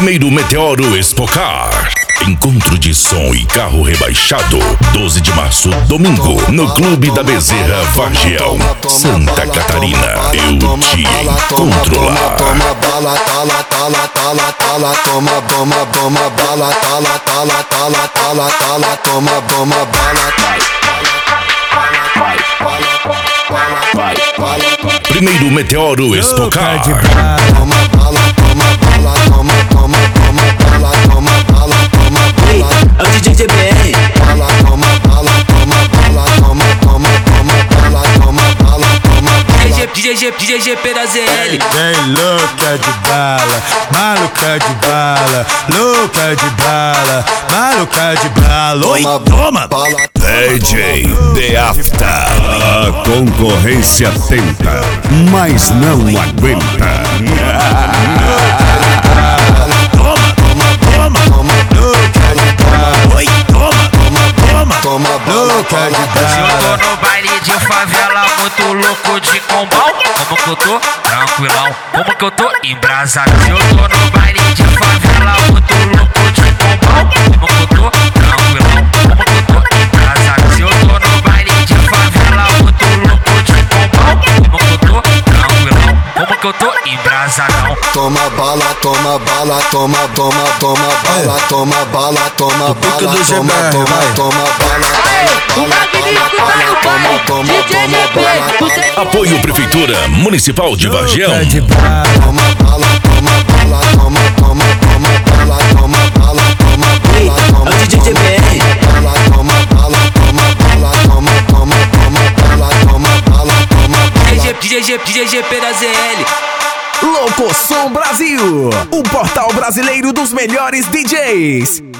Primeiro Meteoro Expocar. Encontro de som e carro rebaixado. 12 de março, domingo, no Clube da Bezerra, Vargião, Santa Catarina. Eu te encontro lá. Toma bala, tala, tala, tala, tala, toma bala, toma bala, tala, tala, tala, tala, tala, toma bala, Primeiro Meteoro Expocar. toma bala, toma bala, toma, toma, toma bala, toma bala, toma bala. É o DJ GBR. Bala, toma bala, toma bala, toma, toma, toma bala, toma bala, toma bala. DJ GP da ZL. Vem louca de bala, maluca de bala, louca de bala, maluca de bala. Oi, toma! DJ The After. A concorrência tenta, mas não aguenta. Oi, Toma louca de Eu bala. tô no baile de favela, muito louco de combal. Como que eu tô? Tranquilão. Como que eu tô? Embrasado. Eu tô no baile de favela, muito louco de combal. Como que eu tô? Tranquilão. Como que eu tô? Embrasado. Eu tô no baile de favela, muito louco de combal. Como que eu tô? Tranquilão. Como que eu tô? Embrasadão. Toma bala, toma bala, toma, toma, toma bala, toma bala, toma bala, do toma, GBR, toma, vai. toma bala, toma, toma, toma, toma bala, Apoio Prefeitura Municipal de Vargião. Louca de bala. toma bala, toma bala, toma, toma, toma bala, toma bala, toma bala, É toma o DJ GBR. bala, toma bala, toma bala, toma, toma, toma bala, toma bala, toma bala. DJ GP da ZL. Louco Som Brasil, o portal brasileiro dos melhores DJs.